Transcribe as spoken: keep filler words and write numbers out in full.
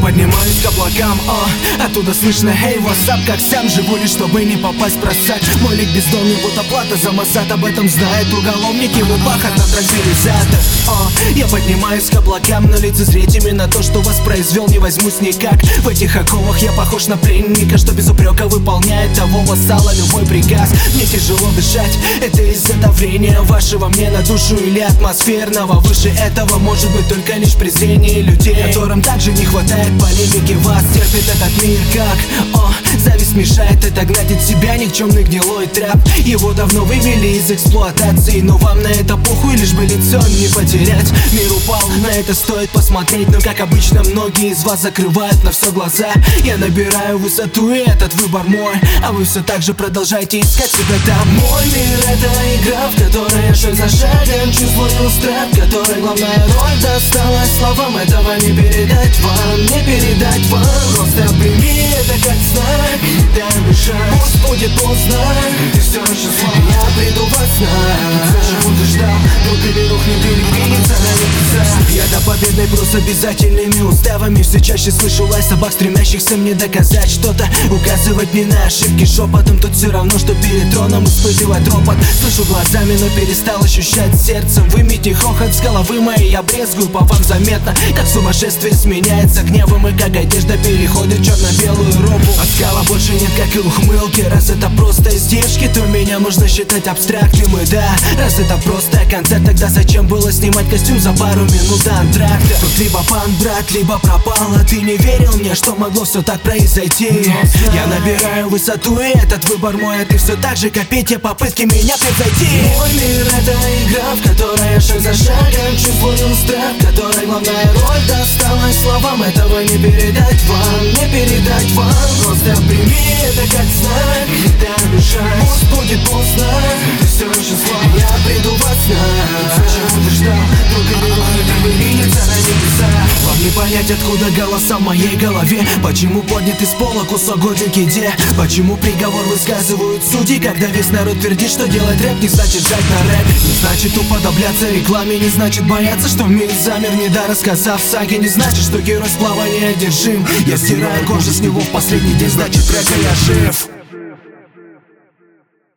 поднимаюсь к облакам, о, оттуда слышно: эй, ватсап, как сам. Живу лишь, чтобы не попасть в просак. Мой лик бездомный, вот оплата за массад. Об этом знают уголовники, вы бархатно транквилизатор. О, я поднимаюсь к облакам, но лицезреть именно то, что воспроизвел, не возьмусь никак. В этих оковах я похож на пленника, что без упрека выполняет того вассала любой приказ. Мне тяжело дышать, это из-за давления вашего мне на душу или атмосферного. Выше этого может быть только лишь презрение людей, которым также не хватает полемики. Вас терпит этот мир как, о, зависть мешает отогнать от себя никчемный гнилой тряп. Его давно вывели из эксплуатации, но вам на это похуй, лишь бы лицо не потерять. Мир упал, на это стоит посмотреть, но как обычно многие из вас закрывают на все глаза. Я набираю высоту, и этот выбор мой, а вы все так же продолжаете искать себя там. Мой мир — это игра, в которой я шаг за шагом чувствую страх, в которой главная роль досталась словам. Этого не передать вам, не передать вам. Просто прими это как знак, не дай мешать. Пусть будет поздно, ты все еще слаб. Я приду во снах, все, чего ты ждал, только не рухнет или двинется на небеса. Я до победной пру с обязательными уставами. Все чаще слышу лай собак, стремящихся мне доказать что-то, указывать мне на ошибки шепотом. Тут все равно, что перед троном испытывать ропот. Слышу глазами, но перестал ощущать сердцем. Вымейте хохот с головы моей, я брезгую по вам заметно, как сумасшествие сменяется гневом, и как одежда переходит в черно-белую робу. Оскала больше нет, как и ухмылки. Раз это просто издержки, то меня можно считать абстрактным. И да, раз это просто концерт, тогда зачем было снимать костюм за пару минут до антракта? Тут либо пан, брат, либо пропал, а ты не верил мне, что могло все так произойти. Я набираю высоту, и этот выбор мой, а ты все так же копи те попытки меня превзойти. Мой мир — это игра, в которой я шаг за шагом чувствую страх, в которой главная роль досталась словам. Этого не передать вам, не передать вам. Просто прими это как знак, не дай мешать. Пусть будет поздно, ты все еще слаб. Я приду во снах, все, чего ты ждал, только не рухнет и двинется на небеса. Вам не понять, откуда голоса в моей голове. Почему поднят из пола кусок годинки где? Почему приговор высказывают судьи, когда весь народ твердит, что делать рэп не значит жать на рэп, не значит уподобляться рекламе, не значит бояться, что мир замер, не да рассказав саги, не значит, что герой сплава неодержим. Я стираю кожу с него в последний день, значит трека я жив.